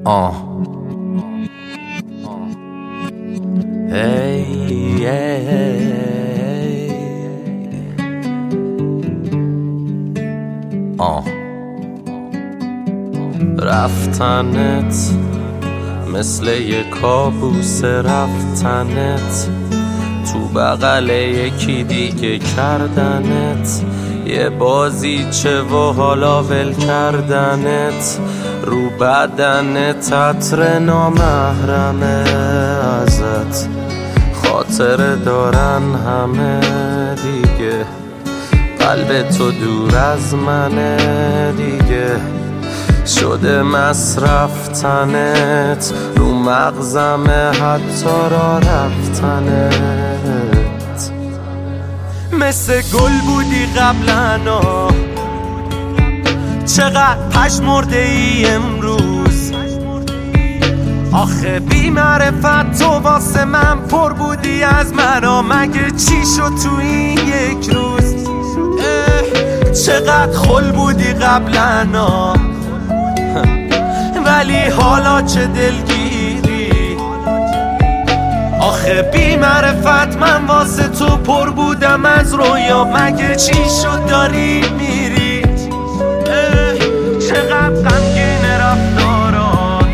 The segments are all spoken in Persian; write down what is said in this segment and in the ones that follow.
رفتنت مثل یه کابوس، رفتنت تو بغل یکی دیگه کردنت، یه بازیچه و حالا ول کردنت، رو بدنت عطر نامحرمه ازت، خاطره دارن همه دیگه، قلب تو دور از منه دیگه، شده مصرفتنت، رو مغزمه حتی را رفتنت. مثل گل بودی قبلنا، چقدر پشمرده ای امروز، آخه بی معرفت تو واسه من پر بودی از مرا، مگه چی شد تو این یک روز؟ چقدر خل بودی قبلنا، ولی حالا چه دلگیری، آخه بی معرفت من واسه تو پر بودم از رویا، مگه چی شد داری میری؟ چقدر غمگین رفتارات،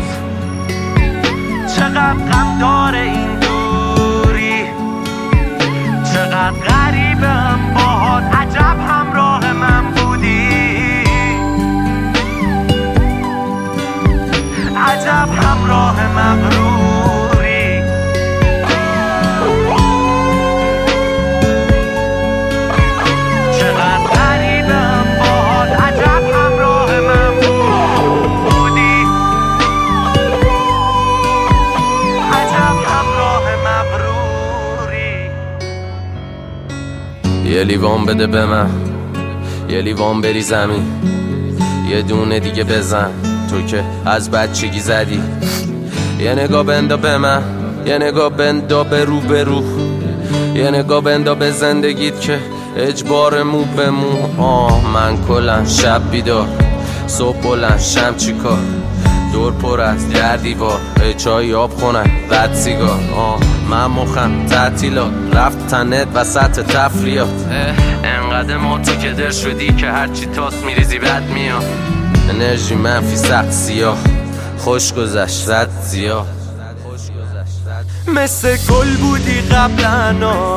چقدر غم داره این دوری، چقدر غریبم باهات، عجب همراه من بودی، عجب همراه مغروری. چقدر غریبم باهات، عجب همراه من بودی، عجب همراه مغروری. یه لیوان بده به من، یه لیوان بری زمین، یه دونه دیگه بزن تو که از بچگی زدی، یه نگاه بندا به من، یه نگاه بندا به رو به رو، یه نگاه بندا به زندگیت که اجبار مو به مو. من کلن شب بیدار، صبح بلند شم چی کار، دور پر از در دیوار، چای آب خونک رد سیگار. من مخم تعطیلات، رفتنت وسط تفریات، انقدر ما تو که در شدی که هرچی تاس میریزی بد میاد، انرژی منفی سخت سیاه، خوش گذشت رد زیاد. مثل گل بودی قبلنا،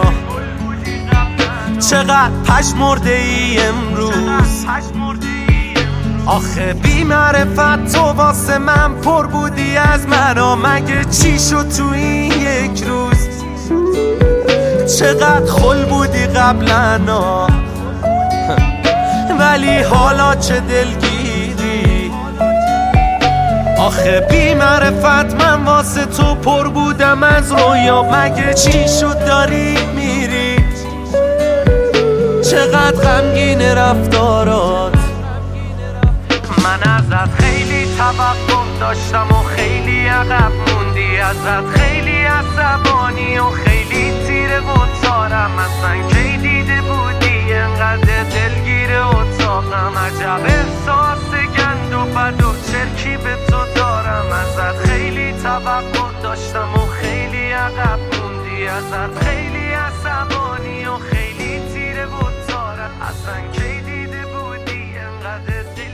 چقدر پشمرده ای امروز، آخه بی معرفت تو واسه من پر بودی از مرا، مگه چی شد تو این یک روز؟ چقدر خل بودی قبلنا، ولی حالا چه دلگیری، آخه بی معرفت من واسه تو پر بودم از رویا، مگه چی شد داری میری؟ چقدر غمگین رفتارات، من ازت خیلی توقع داشتم و خیلی عقب موندی، ازت خیلی عصبانی و خیلی تیره و تارم، اصلا کی دیده بودی انقدر دلگیر اتاقم، عجب احساس گند و بد و چرکی به تو دارم، ازت خیلی توقع داشتم و خیلی عقب موندی، ازت خیلی عصبانی و خیلی تیره و تارم، اصلا کی دیده بودی انقدر